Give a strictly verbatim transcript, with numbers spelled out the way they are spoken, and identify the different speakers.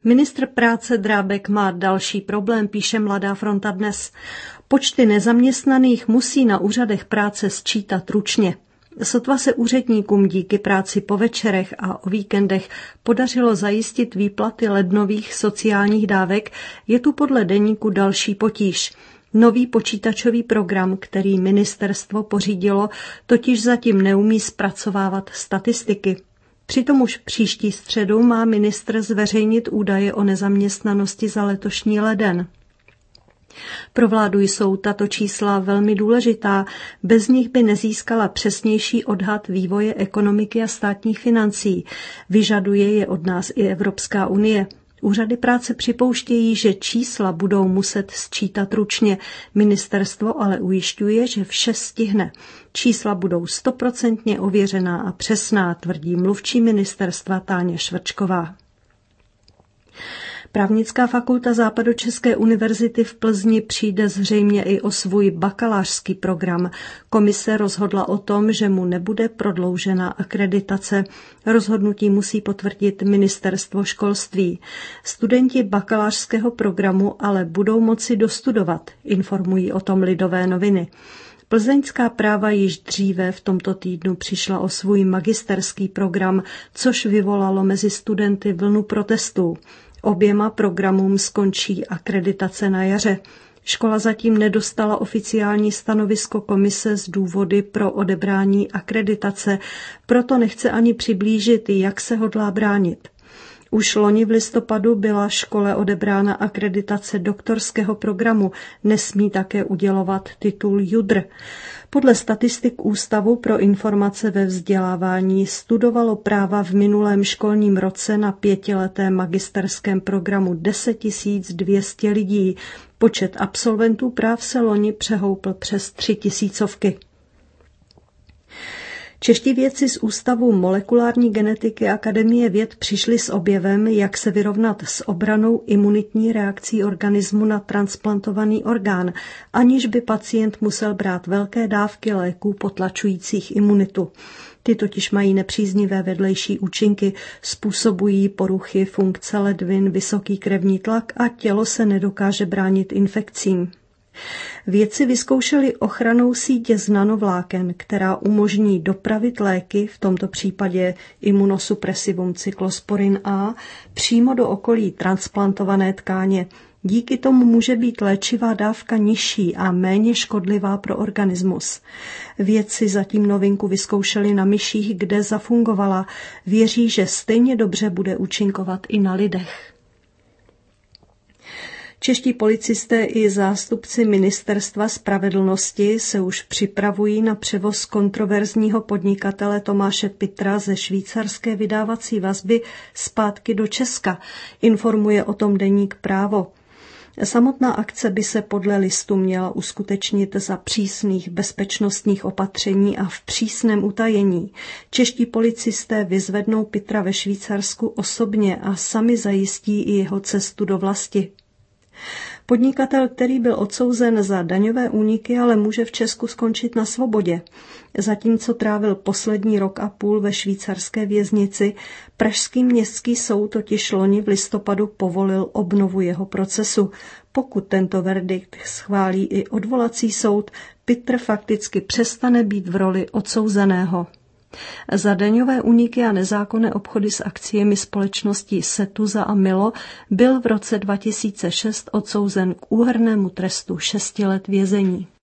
Speaker 1: Ministr práce Drábek má další problém, píše Mladá fronta dnes. Počty nezaměstnaných musí na úřadech práce sčítat ručně. Sotva se úředníkům díky práci po večerech a o víkendech podařilo zajistit výplaty lednových sociálních dávek, je tu podle deníku další potíž. Nový počítačový program, který ministerstvo pořídilo, totiž zatím neumí zpracovávat statistiky. Přitom už příští středu má ministr zveřejnit údaje o nezaměstnanosti za letošní leden. Pro vládu jsou tato čísla velmi důležitá, bez nich by nezískala přesnější odhad vývoje ekonomiky a státních financí. Vyžaduje je od nás i Evropská unie. Úřady práce připouštějí, že čísla budou muset sčítat ručně. Ministerstvo ale ujišťuje, že vše stihne. Čísla budou stoprocentně ověřená a přesná, tvrdí mluvčí ministerstva Táně Švrčková. Právnická fakulta Západočeské univerzity v Plzni přijde zřejmě i o svůj bakalářský program. Komise rozhodla o tom, že mu nebude prodloužena akreditace. Rozhodnutí musí potvrdit ministerstvo školství. Studenti bakalářského programu ale budou moci dostudovat, informují o tom Lidové noviny. Plzeňská práva již dříve v tomto týdnu přišla o svůj magisterský program, což vyvolalo mezi studenty vlnu protestů. Oběma programům skončí akreditace na jaře. Škola zatím nedostala oficiální stanovisko komise z důvody pro odebrání akreditace, proto nechce ani přiblížit, jak se hodlá bránit. Už loni v listopadu byla škole odebrána akreditace doktorského programu, nesmí také udělovat titul judr. Podle statistik Ústavu pro informace ve vzdělávání studovalo práva v minulém školním roce na pětiletém magisterském programu deset tisíc dvě stě lidí. Počet absolventů práv se loni přehoupl přes tři tisícovky. Čeští vědci z Ústavu molekulární genetiky Akademie věd přišli s objevem, jak se vyrovnat s obranou imunitní reakcí organismu na transplantovaný orgán, aniž by pacient musel brát velké dávky léků potlačujících imunitu. Ty totiž mají nepříznivé vedlejší účinky, způsobují poruchy funkce ledvin, vysoký krevní tlak a tělo se nedokáže bránit infekcím. Vědci vyzkoušeli ochrannou sítě z nanovláken, která umožní dopravit léky, v tomto případě imunosupresivum cyclosporin A, přímo do okolí transplantované tkáně. Díky tomu může být léčivá dávka nižší a méně škodlivá pro organismus. Vědci zatím novinku vyzkoušeli na myších, kde zafungovala. Věří, že stejně dobře bude účinkovat i na lidech. Čeští policisté i zástupci Ministerstva spravedlnosti se už připravují na převoz kontroverzního podnikatele Tomáše Pittra ze švýcarské vydávací vazby zpátky do Česka, informuje o tom deník Právo. Samotná akce by se podle listu měla uskutečnit za přísných bezpečnostních opatření a v přísném utajení. Čeští policisté vyzvednou Pittra ve Švýcarsku osobně a sami zajistí i jeho cestu do vlasti. Podnikatel, který byl odsouzen za daňové úniky, ale může v Česku skončit na svobodě. Zatímco trávil poslední rok a půl ve švýcarské věznici, pražský městský soud totiž loni v listopadu povolil obnovu jeho procesu. Pokud tento verdikt schválí i odvolací soud, Pittr fakticky přestane být v roli odsouzeného. Za daňové úniky a nezákonné obchody s akciemi společností Setuza a Milo byl v roce dva tisíce šest odsouzen k úhernému trestu šesti let vězení.